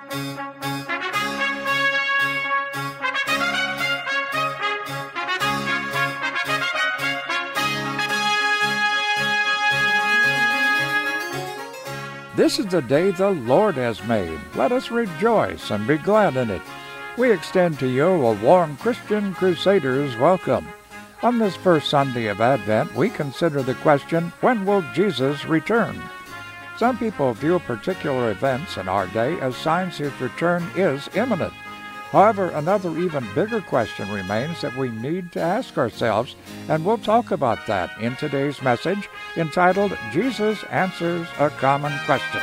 This is the day the Lord has made. Let us rejoice and be glad in it. We extend to you a warm Christian Crusaders welcome. On this first Sunday of Advent, we consider the question, when will Jesus return? Some people view particular events in our day as signs his return is imminent. However, another even bigger question remains that we need to ask ourselves, and we'll talk about that in today's message entitled, Jesus Answers a Common Question.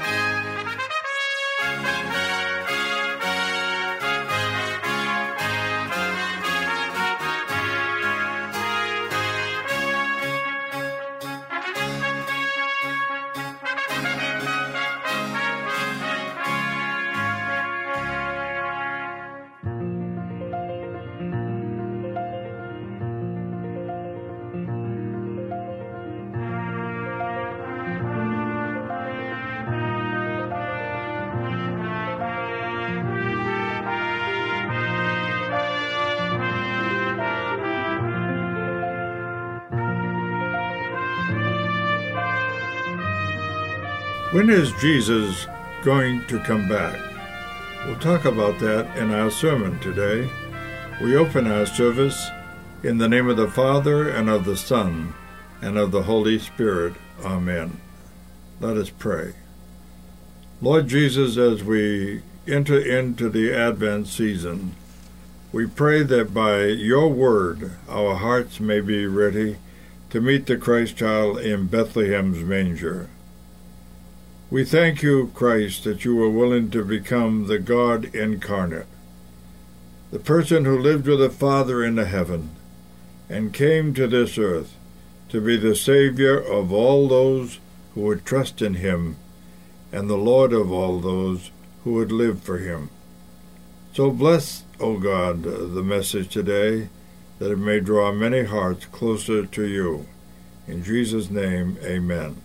When is Jesus going to come back? We'll talk about that in our sermon today. We open our service in the name of the Father, and of the Son, and of the Holy Spirit. Amen. Let us pray. Lord Jesus, as we enter into the Advent season, we pray that by your word our hearts may be ready to meet the Christ child in Bethlehem's manger. We thank you, Christ, that you were willing to become the God incarnate, the person who lived with the Father in the heaven, and came to this earth to be the Savior of all those who would trust in him, and the Lord of all those who would live for him. So bless, O God, the message today, that it may draw many hearts closer to you. In Jesus' name, amen.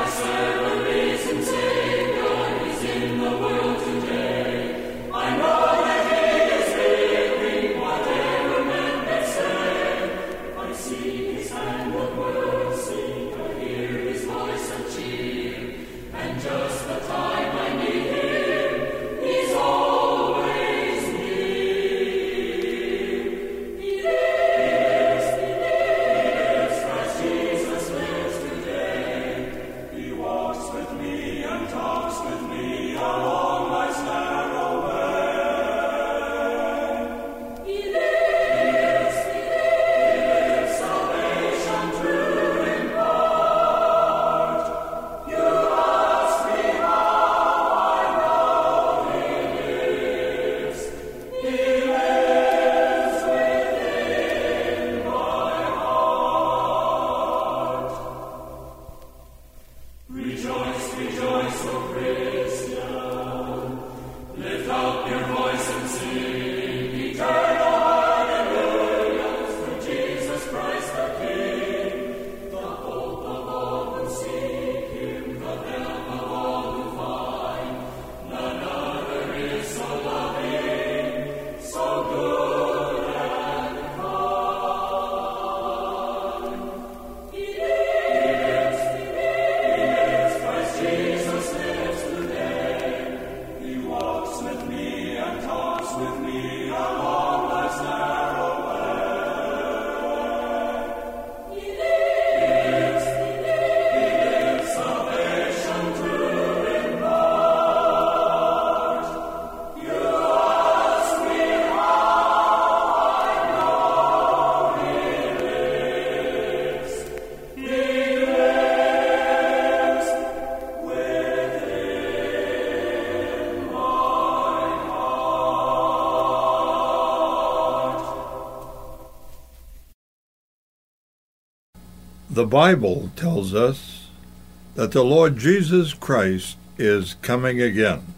The Bible tells us that the Lord Jesus Christ is coming again.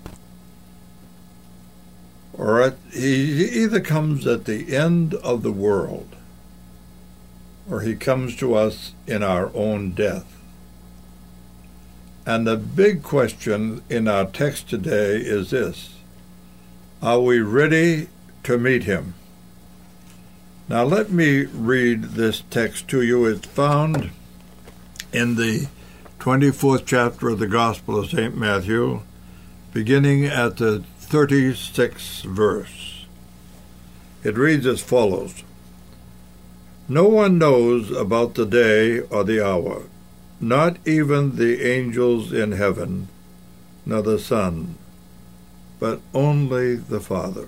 He either comes at the end of the world, or he comes to us in our own death. And the big question in our text today is this: are we ready to meet him? Now let me read this text to you. It's found in the 24th chapter of the Gospel of St. Matthew, beginning at the 36th verse. It reads as follows: "No one knows about the day or the hour, not even the angels in heaven, nor the Son, but only the Father.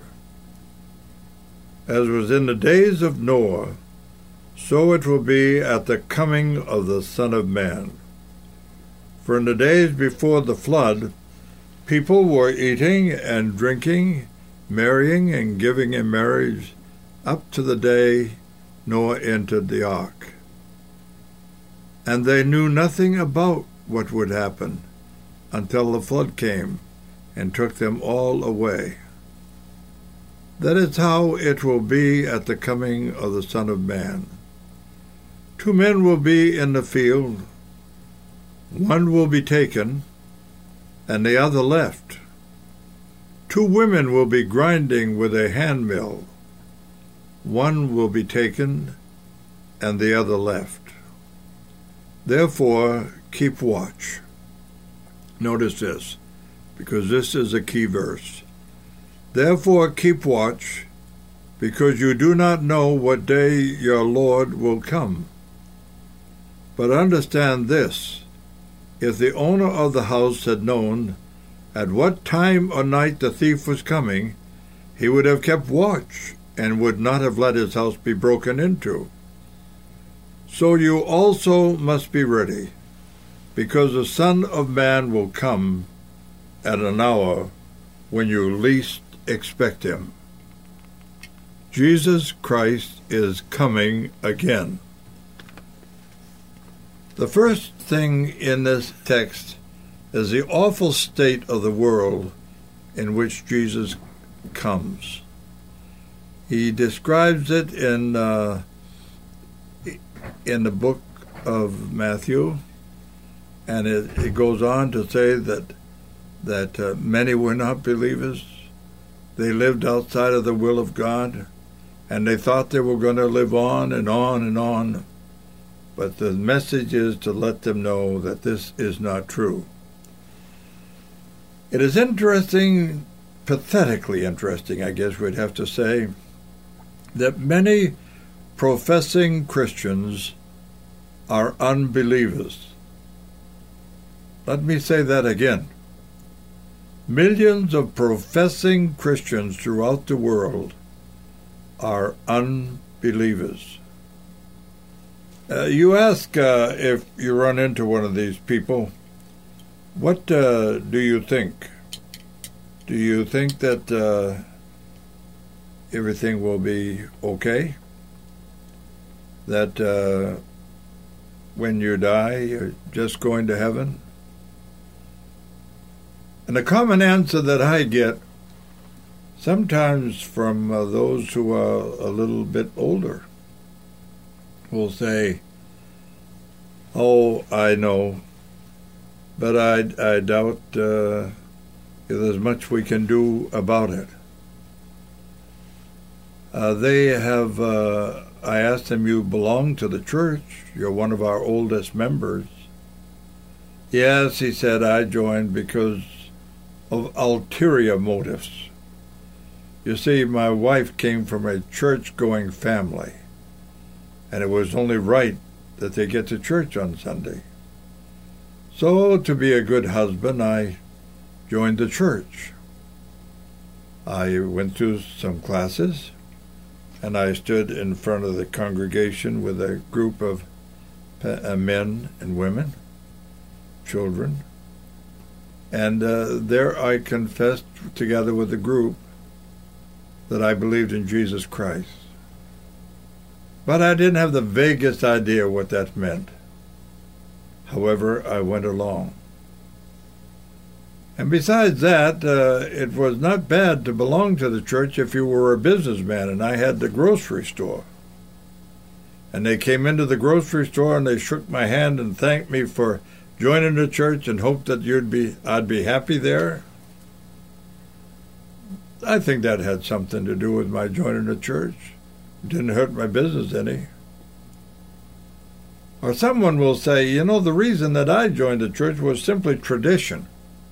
As was in the days of Noah, so it will be at the coming of the Son of Man. For in the days before the flood, people were eating and drinking, marrying and giving in marriage, up to the day Noah entered the ark. And they knew nothing about what would happen until the flood came and took them all away. That is how it will be at the coming of the Son of Man. 2 men will be in the field, one will be taken, and the other left. 2 women will be grinding with a handmill, one will be taken, and the other left. Therefore, keep watch." Notice this, because this is a key verse. "Therefore, keep watch, because you do not know what day your Lord will come. But understand this, if the owner of the house had known at what time or night the thief was coming, he would have kept watch and would not have let his house be broken into. So you also must be ready, because the Son of Man will come at an hour when you least expect him." Jesus Christ is coming again. The first thing in this text is the awful state of the world in which Jesus comes. He describes it in the book of Matthew, and it goes on to say that many were not believers. They lived outside of the will of God, and they thought they were going to live on and on and on. But the message is to let them know that this is not true. It is interesting, pathetically interesting, I guess we'd have to say, that many professing Christians are unbelievers. Let me say that again. Millions of professing Christians throughout the world are unbelievers. You ask if you run into one of these people, what do you think? Do you think that everything will be okay? That when you die, you're just going to heaven? And the common answer that I get, sometimes from those who are a little bit older, will say, "Oh, I know, but I doubt if there's much we can do about it." I asked them, "You belong to the church. You're one of our oldest members." "Yes," he said, "I joined because of ulterior motives. You see, my wife came from a church-going family, and it was only right that they get to church on Sunday. So, to be a good husband, I joined the church. I went through some classes, and I stood in front of the congregation with a group of men and women, children, and there I confessed together with the group that I believed in Jesus Christ. But I didn't have the vaguest idea what that meant. However, I went along. And besides that, it was not bad to belong to the church if you were a businessman, and I had the grocery store. And they came into the grocery store and they shook my hand and thanked me for joining the church and hope that I'd be happy there? I think that had something to do with my joining the church. It didn't hurt my business any. Or someone will say, the reason that I joined the church was simply tradition.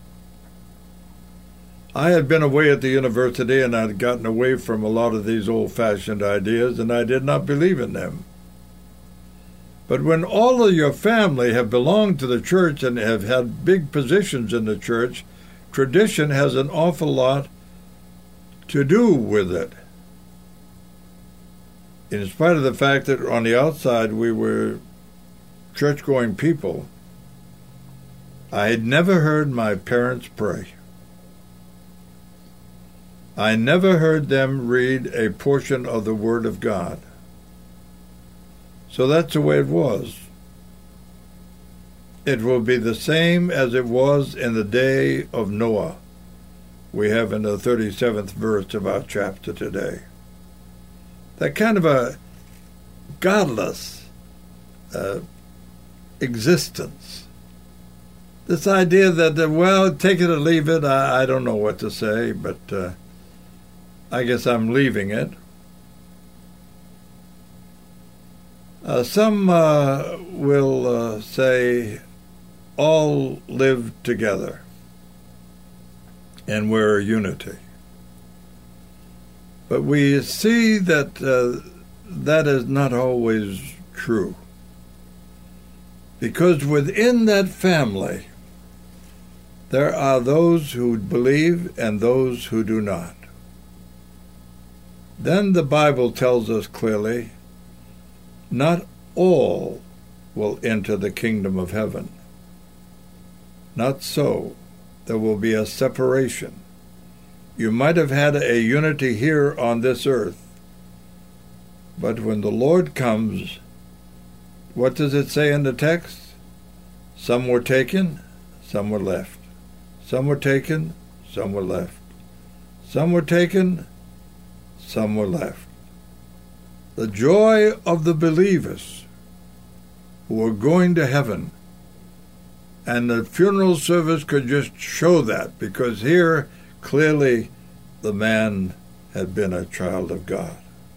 I had been away at the university and I'd gotten away from a lot of these old-fashioned ideas, and I did not believe in them. But when all of your family have belonged to the church and have had big positions in the church, tradition has an awful lot to do with it. In spite of the fact that on the outside we were church-going people, I had never heard my parents pray. I never heard them read a portion of the Word of God. So that's the way it was. It will be the same as it was in the day of Noah. We have in the 37th verse of our chapter today. That kind of a godless existence. This idea that, take it or leave it, I don't know what to say, but I guess I'm leaving it. Some will say all live together and we're a unity. But we see that that is not always true. Because within that family, there are those who believe and those who do not. Then the Bible tells us clearly, not all will enter the kingdom of heaven. Not so. There will be a separation. You might have had a unity here on this earth, but when the Lord comes, what does it say in the text? Some were taken, some were left. Some were taken, some were left. Some were taken, some were left. The joy of the believers who are going to heaven, and the funeral service could just show that, because here clearly the man had been a child of God.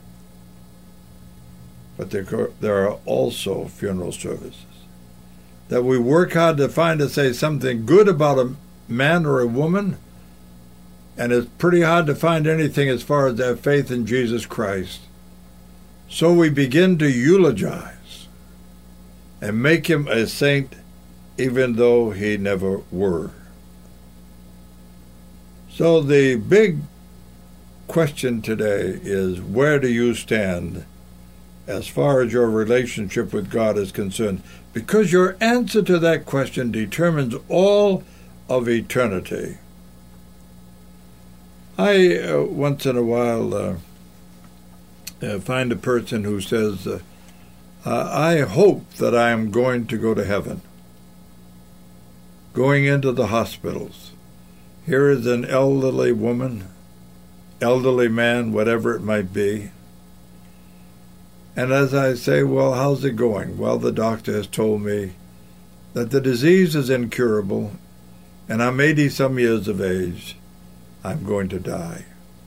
But there are also funeral services that we work hard to find to say something good about a man or a woman, and it's pretty hard to find anything as far as their faith in Jesus Christ. So we begin to eulogize and make him a saint even though he never were. So the big question today is, where do you stand as far as your relationship with God is concerned? Because your answer to that question determines all of eternity. I, once in a while, find a person who says, I hope that I am going to go to heaven. Going into the hospitals. Here is an elderly woman, elderly man, whatever it might be. And as I say, well, how's it going? Well, the doctor has told me that the disease is incurable, and I'm 80-some years of age. I'm going to die.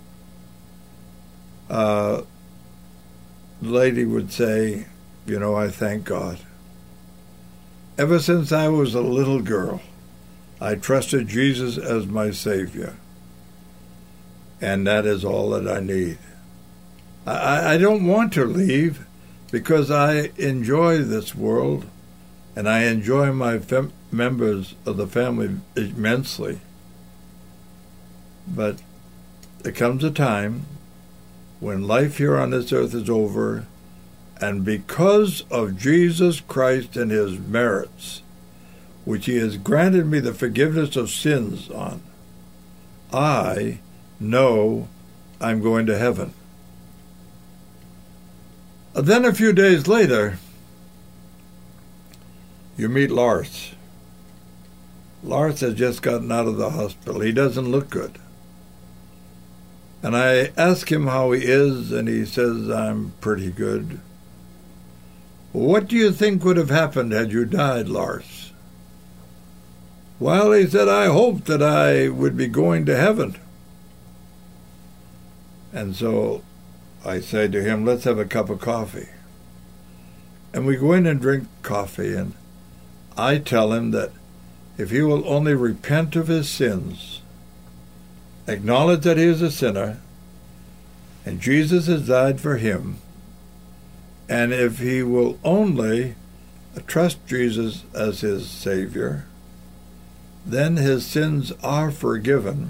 The lady would say, I thank God. Ever since I was a little girl, I trusted Jesus as my Savior. And that is all that I need. I don't want to leave because I enjoy this world and I enjoy my members of the family immensely. But there comes a time when life here on this earth is over, and because of Jesus Christ and his merits, which he has granted me the forgiveness of sins on, I know I'm going to heaven. Then a few days later, you meet Lars. Lars has just gotten out of the hospital. He doesn't look good. And I ask him how he is, and he says, I'm pretty good. What do you think would have happened had you died, Lars? Well, he said, I hoped that I would be going to heaven. And so I say to him, let's have a cup of coffee. And we go in and drink coffee, and I tell him that if he will only repent of his sins, acknowledge that he is a sinner, and Jesus has died for him, and if he will only trust Jesus as his Savior, then his sins are forgiven,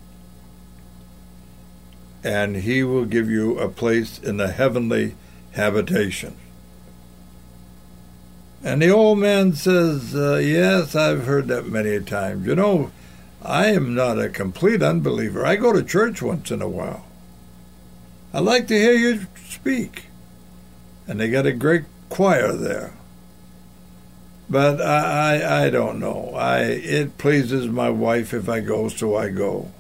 and he will give you a place in the heavenly habitation. And the old man says, yes, I've heard that many times. You know, I am not a complete unbeliever. I go to church once in a while. I like to hear you speak. And they got a great choir there. But I don't know. It pleases my wife if I go, so I go.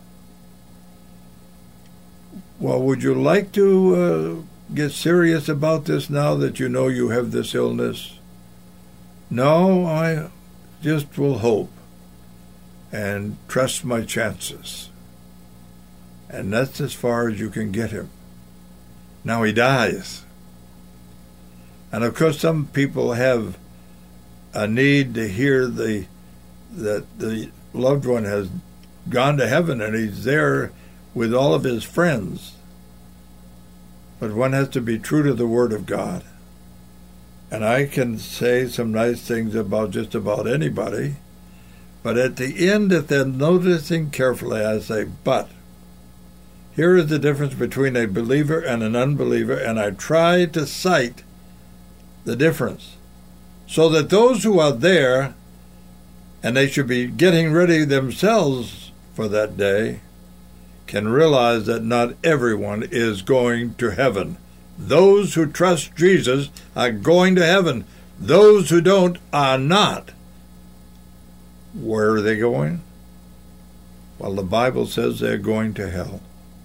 Well, would you like to get serious about this now that you know you have this illness? No, I just will hope and trust my chances. And that's as far as you can get him. Now he dies. And of course some people have a need to hear that the loved one has gone to heaven and he's there with all of his friends. But one has to be true to the Word of God. And I can say some nice things about just about anybody, but at the end, if they're noticing carefully, I say, but here is the difference between a believer and an unbeliever, and I try to cite the difference so that those who are there, and they should be getting ready themselves for that day, can realize that not everyone is going to heaven. Those who trust Jesus are going to heaven. Those who don't are not. Where are they going? Well, the Bible says they're going to hell.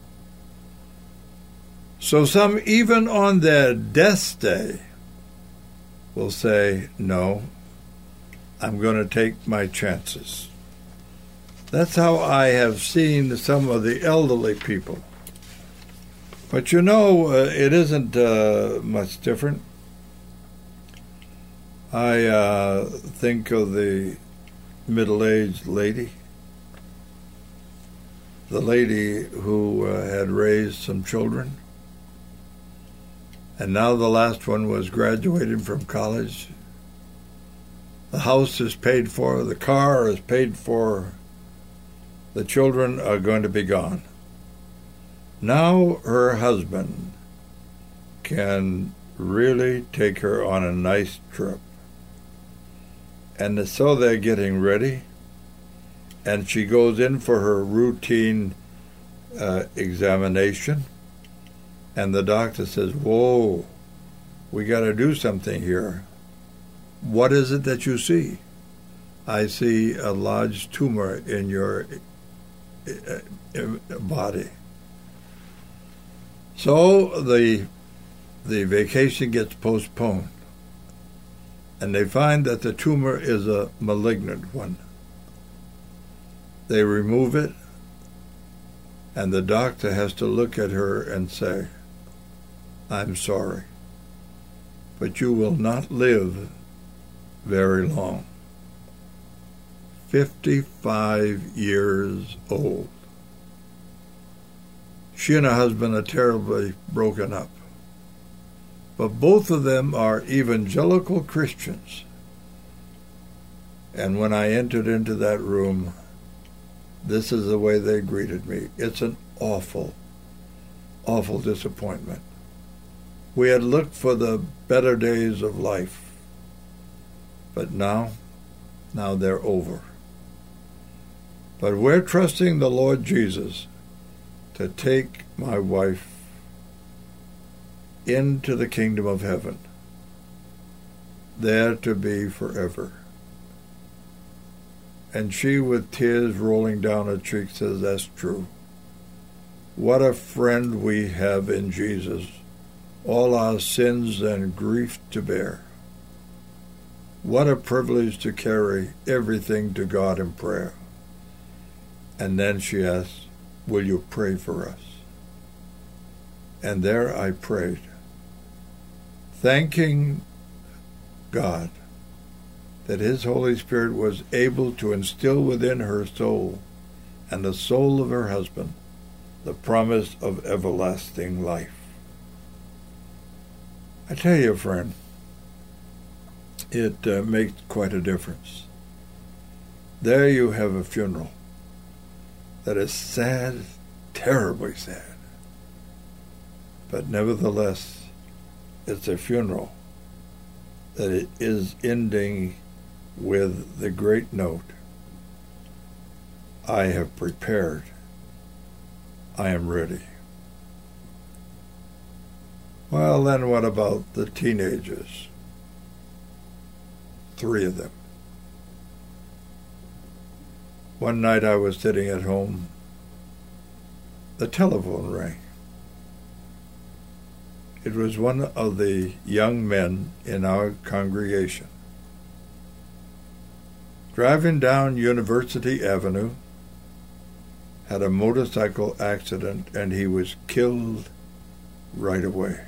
So some, even on their death's day, will say, no, I'm going to take my chances. That's how I have seen some of the elderly people. But you know, it isn't much different. I think of the middle-aged lady, the lady who had raised some children, and now the last one was graduating from college. The house is paid for, the car is paid for, the children are going to be gone. Now her husband can really take her on a nice trip. And so they're getting ready, and she goes in for her routine examination, and the doctor says, whoa, we got to do something here. What is it that you see? I see a large tumor in your body. So the vacation gets postponed, and they find that the tumor is a malignant one. They remove it, and the doctor has to look at her and say, I'm sorry, but you will not live very long. 55 years old. She and her husband are terribly broken up. But both of them are evangelical Christians. And when I entered into that room, this is the way they greeted me. It's an awful, awful disappointment. We had looked for the better days of life, but now they're over. But we're trusting the Lord Jesus to take my wife into the kingdom of heaven, there to be forever. And she, with tears rolling down her cheeks, says, that's true. What a friend we have in Jesus, all our sins and grief to bear. What a privilege to carry everything to God in prayer. And then she asked, will you pray for us? And there I prayed, thanking God that His Holy Spirit was able to instill within her soul and the soul of her husband the promise of everlasting life. I tell you, friend, it makes quite a difference. There you have a funeral that is sad, terribly sad. But nevertheless, it's a funeral that it is ending with the great note, I have prepared, I am ready. Well, then what about the teenagers? 3 of them. One night I was sitting at home. The telephone rang. It was one of the young men in our congregation. Driving down University Avenue, had a motorcycle accident, and he was killed right away.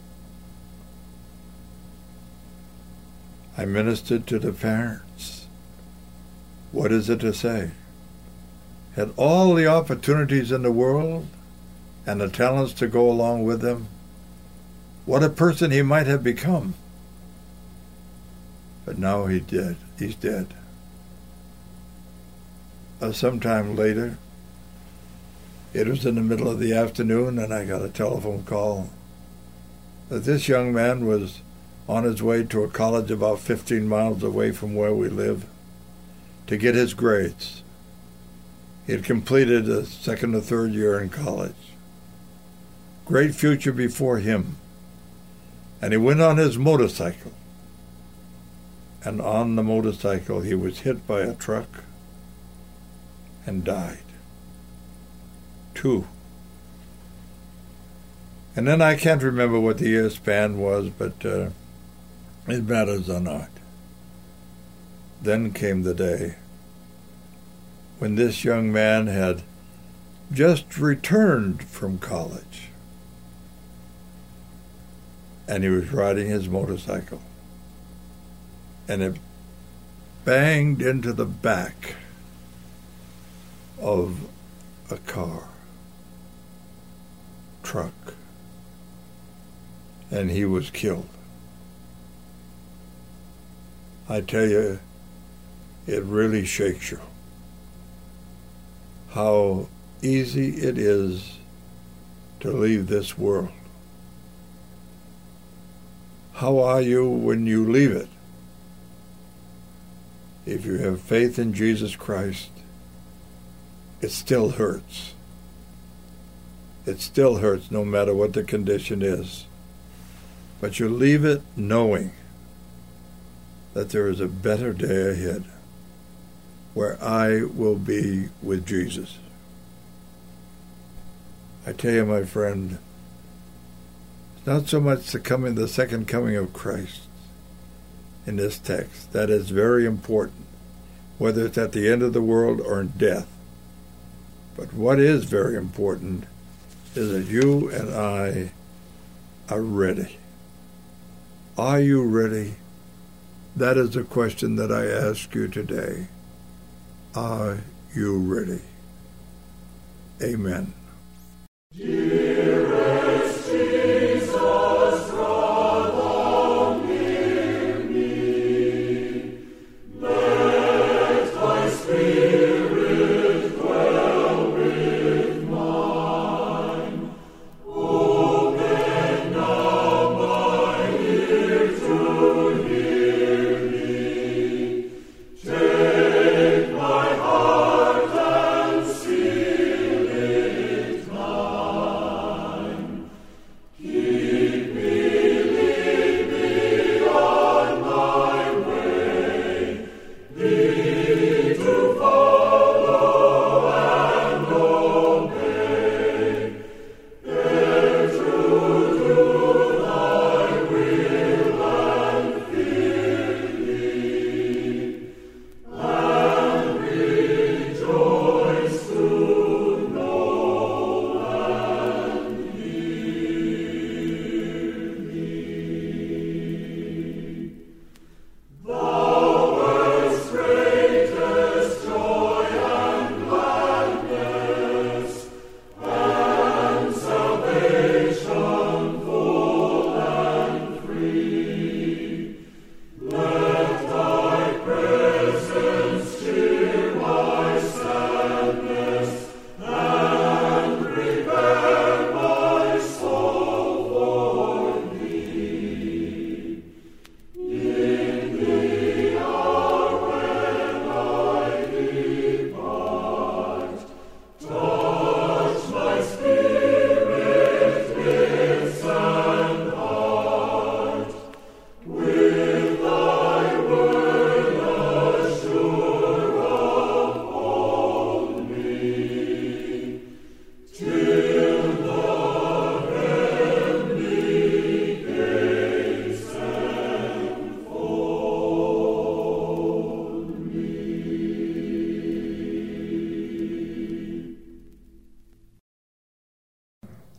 I ministered to the parents. What is it to say? Had all the opportunities in the world and the talents to go along with them. What a person he might have become. But now he's dead. He's dead. Sometime later, it was in the middle of the afternoon, and I got a telephone call that this young man was on his way to a college about 15 miles away from where we live to get his grades. He had completed a 2nd or 3rd year in college. Great future before him. And he went on his motorcycle. And on the motorcycle, he was hit by a truck and died. 2. And then I can't remember what the year span was, but it matters or not. Then came the day when this young man had just returned from college, and he was riding his motorcycle, and it banged into the back of a truck, and he was killed. I tell you, it really shakes you how easy it is to leave this world. How are you when you leave it? If you have faith in Jesus Christ, it still hurts. It still hurts no matter what the condition is. But you leave it knowing that there is a better day ahead where I will be with Jesus. I tell you, my friend, it's not so much the second coming of Christ in this text. That is very important, whether it's at the end of the world or in death. But what is very important is that you and I are ready. Are you ready? That is the question that I ask you today. Are you ready? Amen. Dearest Jesus, draw thou near me. Let thy Spirit dwell with mine. Open now my ear to hear thee. Take my heart and seal it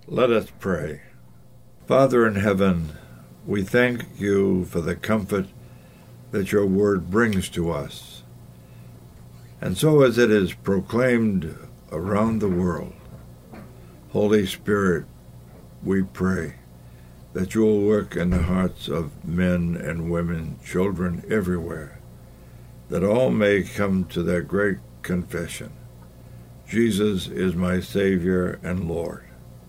Let us pray. Father in heaven, we thank you for the comfort that your word brings to us. And so as it is proclaimed around the world, Holy Spirit, we pray that you will work in the hearts of men and women, children everywhere, that all may come to their great confession. Jesus is my Savior and Lord.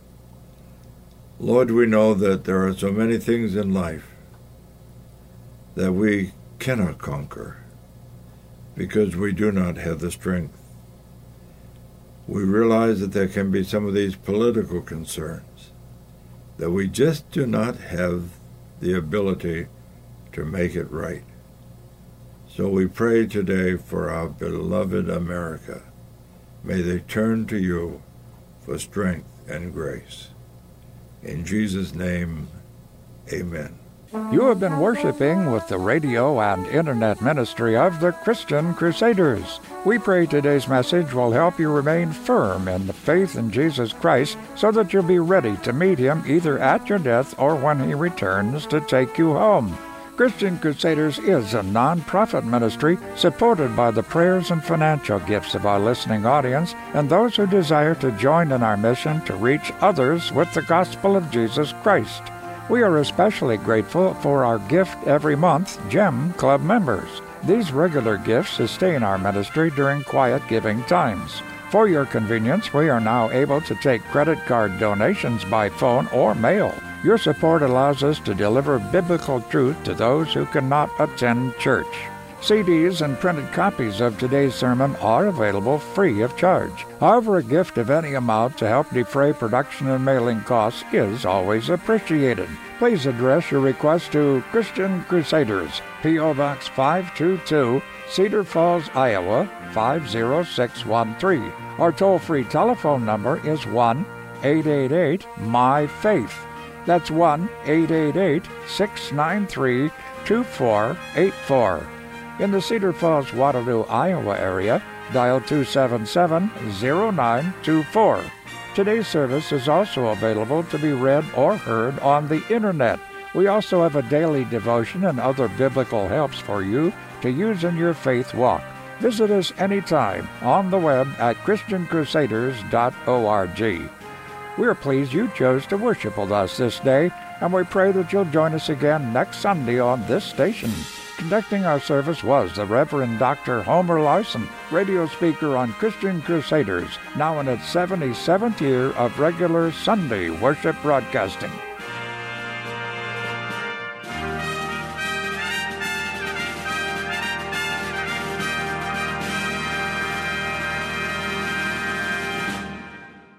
Lord, we know that there are so many things in life that we cannot conquer because we do not have the strength. We realize that there can be some of these political concerns that we just do not have the ability to make it right. So we pray today for our beloved America. May they turn to you for strength and grace. In Jesus' name, amen. You have been worshiping with the radio and internet ministry of the Christian Crusaders. We pray today's message will help you remain firm in the faith in Jesus Christ so that you'll be ready to meet him either at your death or when he returns to take you home. Christian Crusaders is a non-profit ministry supported by the prayers and financial gifts of our listening audience and those who desire to join in our mission to reach others with the gospel of Jesus Christ. We are especially grateful for our gift every month, GEM Club members. These regular gifts sustain our ministry during quiet giving times. For your convenience, we are now able to take credit card donations by phone or mail. Your support allows us to deliver biblical truth to those who cannot attend church. CDs and printed copies of today's sermon are available free of charge. However, a gift of any amount to help defray production and mailing costs is always appreciated. Please address your request to Christian Crusaders, P.O. Box 522, Cedar Falls, Iowa, 50613. Our toll-free telephone number is 1-888-MY-FAITH. That's 1-888-693-2484. In the Cedar Falls, Waterloo, Iowa area, dial 277-0924. Today's service is also available to be read or heard on the Internet. We also have a daily devotion and other biblical helps for you to use in your faith walk. Visit us anytime on the web at ChristianCrusaders.org. We are pleased you chose to worship with us this day, and we pray that you'll join us again next Sunday on this station. Conducting our service was the Reverend Dr. Homer Larson, radio speaker on Christian Crusaders, now in its 77th year of regular Sunday worship broadcasting.